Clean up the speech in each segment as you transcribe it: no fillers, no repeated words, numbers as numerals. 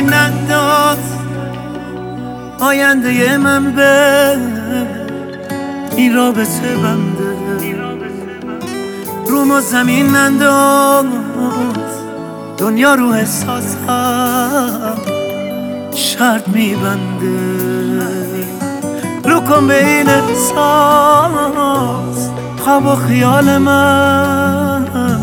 زمین ننداز، آینده من به این رابطه بنده. روم و زمین ننداز، دنیا رو احساسم شرط میبنده. رو کن به این احساس، خواب و خیال من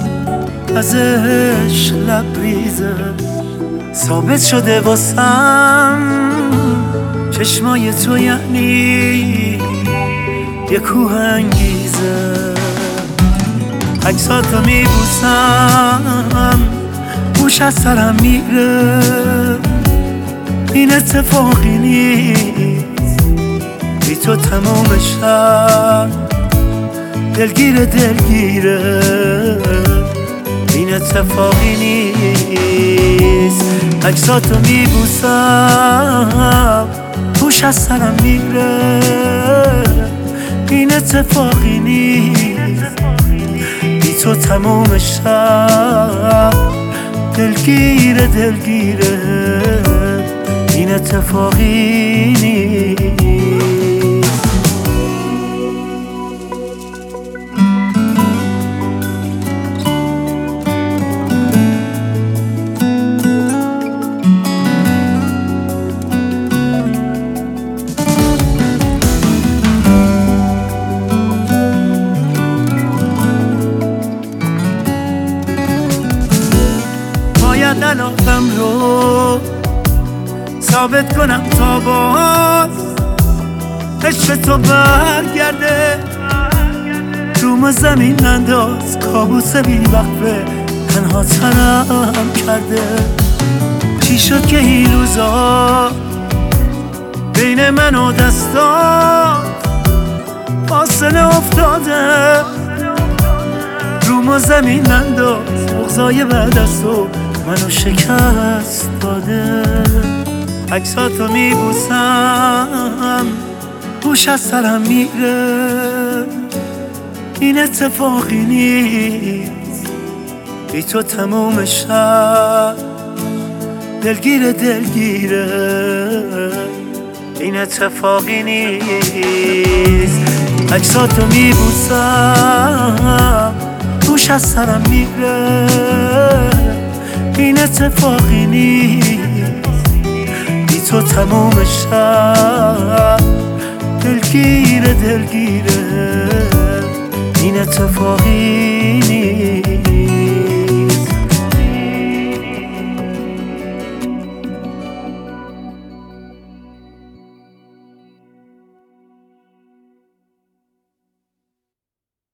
ازش لبریزه. ثابت شده واسم چشمای تو یعنی یه کوه انگیزه. عکساتو میبوسم، گوش از سرم میره. این اتفاقی نیست، بی تو تمام شب دلگیره دلگیره. این اتفاقی نیست، عکساتو میبوسم، گوش از سرم میره. این اتفاقی نیست، بی تو تمام شب دلگیره دلگیره. این اتفاقی نیست. باید علاقم رو ثابت کنم تا باز عشق تو برگرده. روم زمین ننداز، کابوس بی وقفه تنها تنم کرده. چی شد که این روزا بین من و دستات فاصله افتاده؟ روم و زمین ننداز، بغضای بعد از تو منو شکست داده. عکساتو میبوسم، گوش از سرم میره. این اتفاقی نیست، بی تو تموم شب دلگیره دلگیره. این اتفاقی نیست، عکساتو میبوسم، گوش از سرم میره. این اتفاقی نیست، بی تو تموم شب دلگیره دلگیره. این اتفاقی